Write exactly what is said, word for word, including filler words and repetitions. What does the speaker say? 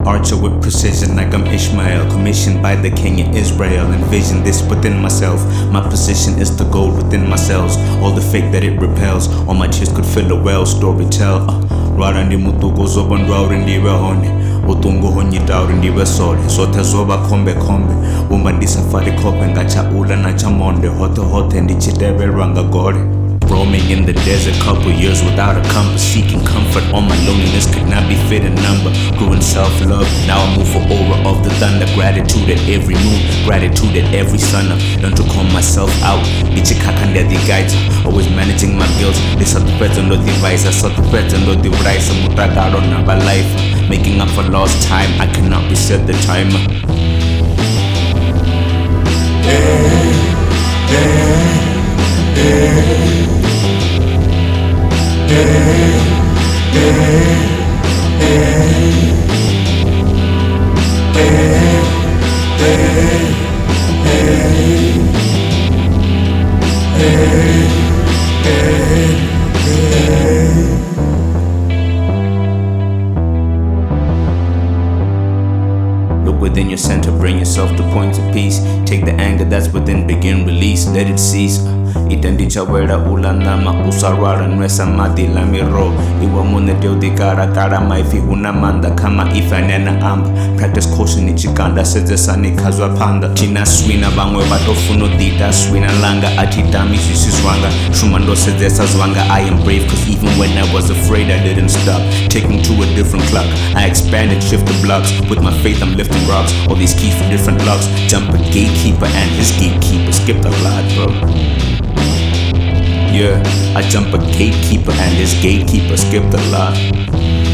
archer with precision like I'm Ishmael, commissioned by the king in Israel. Envision this within myself. My position is the gold within my cells. All the fake that it repels. All my chest could fill a well. Story tell. Uh, Rara ndi mutuko zoba ndwauri ndiwe hone. Utungu honyitauri ndiwe sole. Sote zoba kombe kombe. Umba ndisafari kope ngacha ula na chamonde. Hote hote ndichidebe ranga gore. Roaming in the desert, couple years without a compass, seeking comfort. All my loneliness could not be fit a number. Grew in self-love, now I move for aura of the thunder. Gratitude at every moon, gratitude at every sun up. Learn to calm myself out. Bichikakande the guides, always managing my bills. This are the present of the vice, I saw the present of the rice. I'm mutagaro number life, making up for lost time. I cannot reset the timer. Hey, hey, hey. Hey, hey, hey, hey, hey, hey, hey, hey, hey. Look within your center, bring yourself to points of peace. Take the anger that's within, begin release, let it cease. Itandicha wera ulanama usarwara nwesa madi la miro. Iwa mune deo di kara kara maifi unamanda kama ifanena amba. Practice caution ichikanda seze sani kazwa panda. China swina bangwe batofuno dita swina langa atitami sisiswanga. Shumando seze sazwanga. I am brave cause even when I was afraid I didn't stop. Taking to a different clock. I expanded, shifted blocks. With my faith I'm lifting rocks. All these keys for different locks. Jump a gatekeeper and his gatekeeper. Skipped a lot bro. Yeah, I jump a gatekeeper and his gatekeeper skipped a lot.